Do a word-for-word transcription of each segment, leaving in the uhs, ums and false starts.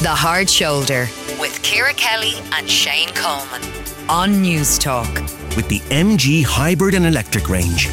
The Hard Shoulder with Ciara Kelly and Shane Coleman on News Talk. With the M G hybrid and electric range.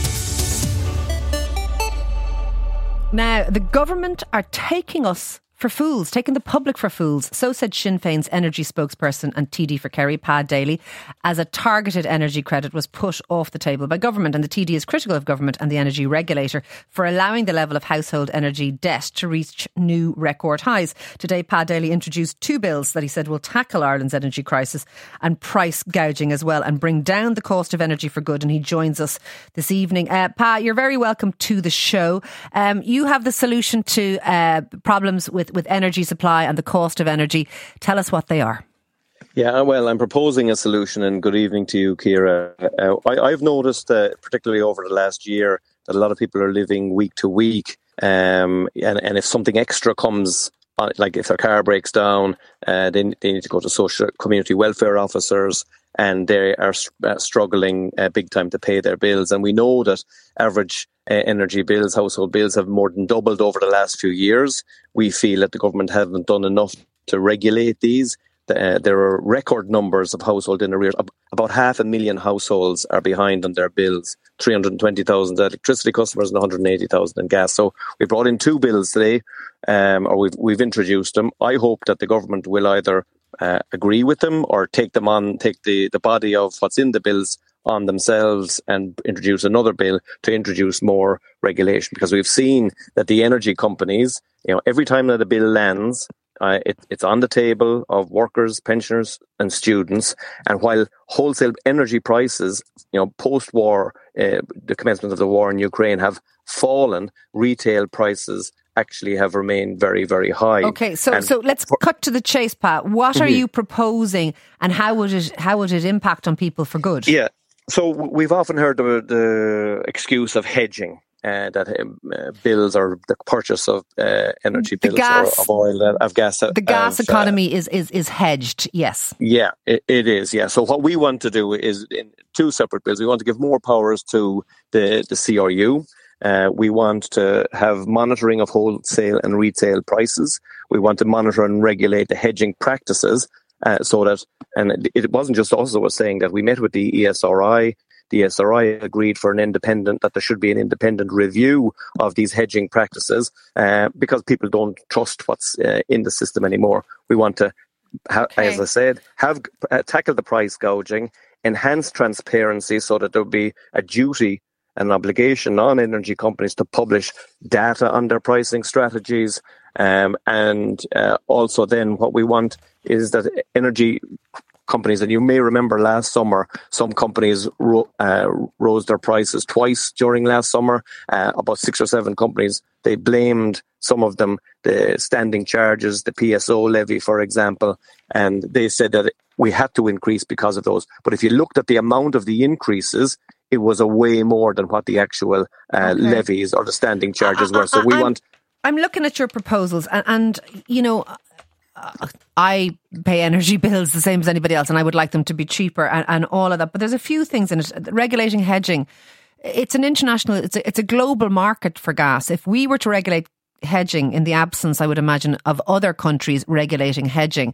Now, the government are taking us for fools, taking the public for fools. So said Sinn Féin's energy spokesperson and T D for Kerry, Pat Daly, as a targeted energy credit was put off the table by government. And the T D is critical of government and the energy regulator for allowing the level of household energy debt to reach new record highs. Today, Pat Daly introduced two bills that he said will tackle Ireland's energy crisis and price gouging as well and bring down the cost of energy for good. And he joins us this evening. Uh, Pat, you're very welcome to the show. Um, you have the solution to uh, problems with with energy supply and the cost of energy. Tell us what they are. Yeah, well, I'm proposing a solution, and good evening to you, Ciara. Uh, I, I've noticed, uh, particularly over the last year, that a lot of people are living week to week, um, and, and if something extra comes, like if their car breaks down, uh, they, they need to go to social community welfare officers, and they are uh, struggling uh, big time to pay their bills. And we know that average uh, energy bills, household bills, have more than doubled over the last few years. We feel that the government haven't done enough to regulate these. Uh, there are record numbers of household in arrears. About half a million households are behind on their bills. three hundred twenty thousand electricity customers and one hundred eighty thousand in gas. So we brought in two bills today, um, or we've, we've introduced them. I hope that the government will either uh, agree with them or take them on, take the, the body of what's in the bills on themselves and introduce another bill to introduce more regulation. Because we've seen that the energy companies, you know, every time that a bill lands, Uh, it, it's on the table of workers, pensioners and students. And while wholesale energy prices, you know, post-war, uh, the commencement of the war in Ukraine have fallen, retail prices actually have remained very, very high. Okay, so and so let's for, cut to the chase, Pat. What mm-hmm. are you proposing, and how would it how would it impact on people for good? Yeah, so we've often heard the, the excuse of hedging. Uh, that uh, bills or the purchase of uh, energy bills gas, or of oil, uh, of gas. The gas of, economy uh, is, is, is hedged, yes. Yeah, it, it is, yeah. So what we want to do is, in two separate bills, we want to give more powers to the, the C R U. Uh, we want to have monitoring of wholesale and retail prices. We want to monitor and regulate the hedging practices uh, so that, and it, it wasn't just us that was saying that. We met with the E S R I. The E S R I agreed for an independent, that there should be an independent review of these hedging practices uh, because people don't trust what's uh, in the system anymore. We want to, ha- okay. as I said, have uh, tackle the price gouging, enhance transparency so that there will be a duty, an obligation on energy companies to publish data on their pricing strategies. Um, and uh, also then what we want is that energy companies, and you may remember last summer, some companies ro- uh, rose their prices twice during last summer. Uh, about six or seven companies, they blamed, some of them, the standing charges, the P S O levy, for example, and they said that we had to increase because of those. But if you looked at the amount of the increases, it was a way more than what the actual uh, okay. levies or the standing charges were. So we I'm, want... I'm looking at your proposals and, and you know... Uh, I pay energy bills the same as anybody else, and I would like them to be cheaper and, and all of that. But there's a few things in it. Regulating hedging, it's an international, it's a, it's a global market for gas. If we were to regulate hedging in the absence, I would imagine, of other countries regulating hedging,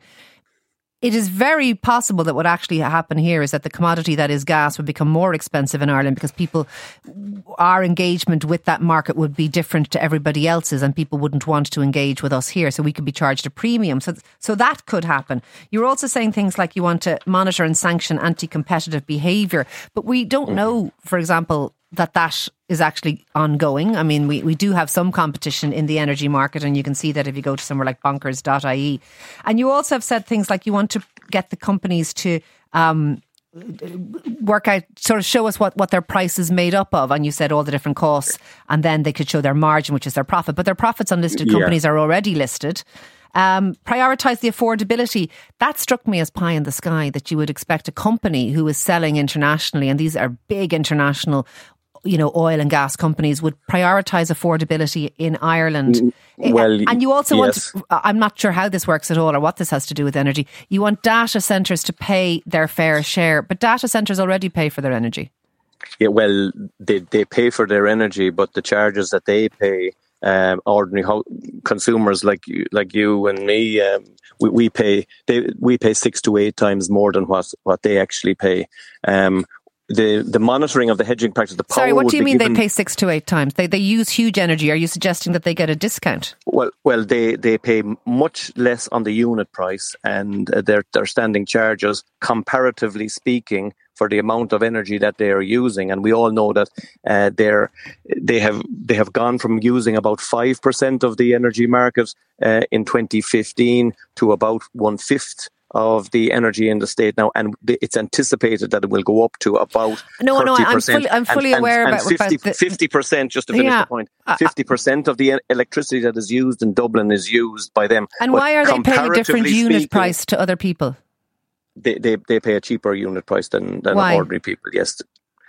it is very possible that what actually happen here is that the commodity that is gas would become more expensive in Ireland because people, our engagement with that market would be different to everybody else's, and people wouldn't want to engage with us here. So we could be charged a premium. So, so that could happen. You're also saying things like you want to monitor and sanction anti-competitive behaviour, but we don't know, for example, that that is actually ongoing. I mean, we, we do have some competition in the energy market, and you can see that if you go to somewhere like bonkers dot I E. And you also have said things like you want to get the companies to um, work out, sort of show us what, what their price is made up of. And you said all the different costs, and then they could show their margin, which is their profit. But their profits on listed companies yeah. are already listed. Um, prioritise the affordability. That struck me as pie in the sky, that you would expect a company who is selling internationally, and these are big international, you know, oil and gas companies, would prioritise affordability in Ireland. Well, and you also yes. want, I'm not sure how this works at all or what this has to do with energy. You want data centres to pay their fair share, but data centres already pay for their energy. Yeah, well, they, they pay for their energy, but the charges that they pay um, ordinary ho- consumers like you, like you and me, um, we, we pay they, we pay six to eight times more than what, what they actually pay. Um, the the monitoring of the hedging practice, the power. Sorry, what do you mean given, they pay six to eight times? They they use huge energy. Are you suggesting that they get a discount? Well, well, they, they pay much less on the unit price, and uh, their their standing charges, comparatively speaking, for the amount of energy that they are using. And we all know that uh, they're they have they have gone from using about five percent of the energy market uh, in twenty fifteen to about one fifth of the energy in the state now, and it's anticipated that it will go up to about no, thirty percent. No, I'm fully, I'm fully and, aware and, about, and fifty, about the, fifty percent, just to finish yeah, the point, fifty percent of the electricity that is used in Dublin is used by them. And but why are they paying a different unit speaking, price to other people? They, they they pay a cheaper unit price than, than Why? ordinary people, yes.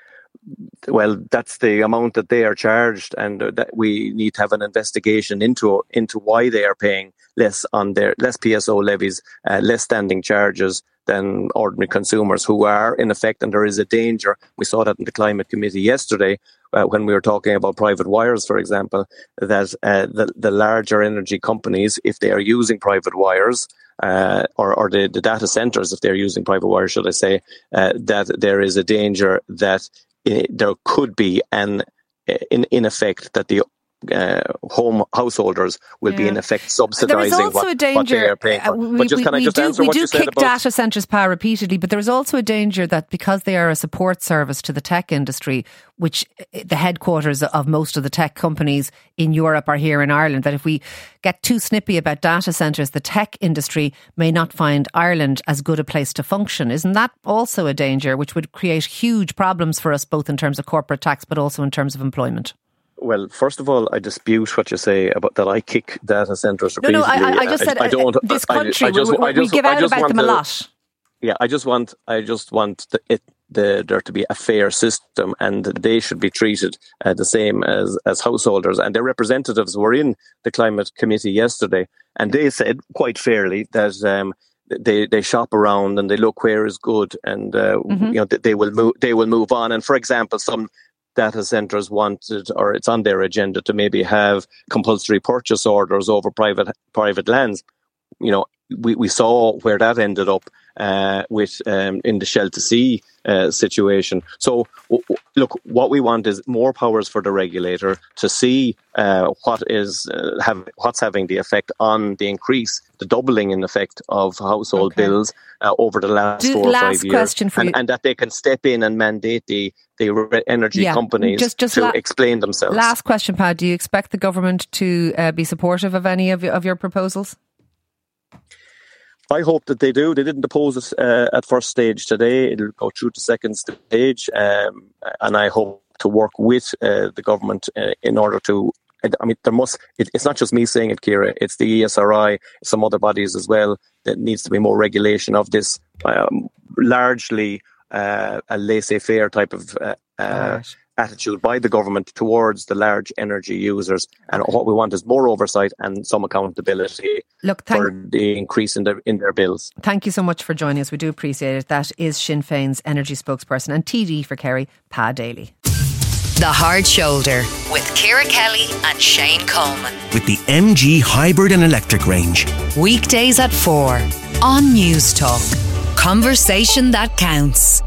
Well, that's the amount that they are charged, and that we need to have an investigation into into why they are paying less on their less P S O levies, uh, less standing charges than ordinary consumers who are in effect, and there is a danger. We saw that in the Climate Committee yesterday uh, when we were talking about private wires, for example, that uh, the, the larger energy companies, if they are using private wires, uh, or, or the, the data centres, if they're using private wires, should I say, uh, that there is a danger that it, there could be an, in, in effect, that the Uh, home householders will yeah. be in effect subsidising what, what they are paying for. Uh, we, but just can we, I just do, answer we what do you said kick about data centres' power repeatedly, but there is also a danger that because they are a support service to the tech industry, which the headquarters of most of the tech companies in Europe are here in Ireland, that if we get too snippy about data centres, the tech industry may not find Ireland as good a place to function. Isn't that also a danger which would create huge problems for us, both in terms of corporate tax but also in terms of employment? Well, first of all, I dispute what you say about that I kick data centres repeatedly. No, no, I, I just said I, I don't, this country, I, I just, we, we, I just, we give out about them a lot. Yeah, I just want, I just want the, it, the, there to be a fair system, and they should be treated uh, the same as, as householders. And their representatives were in the Climate Committee yesterday, and they said quite fairly that um, they they shop around and they look where is good, and uh, mm-hmm. you know they will move they will move on. And for example, some data centres wanted, or it's on their agenda, to maybe have compulsory purchase orders over private private lands. You know, we, we saw where that ended up uh, with um, in the Shell to Sea uh, situation. So, w- w- look, what we want is more powers for the regulator to see uh, what is uh, have what's having the effect on the increase, the doubling in effect of household okay. bills uh, over the last Do, four or last five years, question for and, you. and that they can step in and mandate the the energy yeah. companies just, just to la- explain themselves. Last question, Pat. Do you expect the government to uh, be supportive of any of, of your proposals? I hope that they do. They didn't oppose it uh, at first stage today. It'll go through to second stage, um, and I hope to work with uh, the government uh, in order to. I mean, there must. It, it's not just me saying it, Ciara. It's the E S R I, some other bodies as well. That needs to be more regulation of this. Um, largely uh, a laissez-faire type of uh, uh, right. attitude by the government towards the large energy users, and what we want is more oversight and some accountability Look, thank- for the increase in their in their bills. Thank you so much for joining us. We do appreciate it. That is Sinn Féin's energy spokesperson and T D for Kerry, Pa Daly. The Hard Shoulder with Ciara Kelly and Shane Coleman. With the M G hybrid and electric range. Weekdays at four on News Talk. Conversation that counts.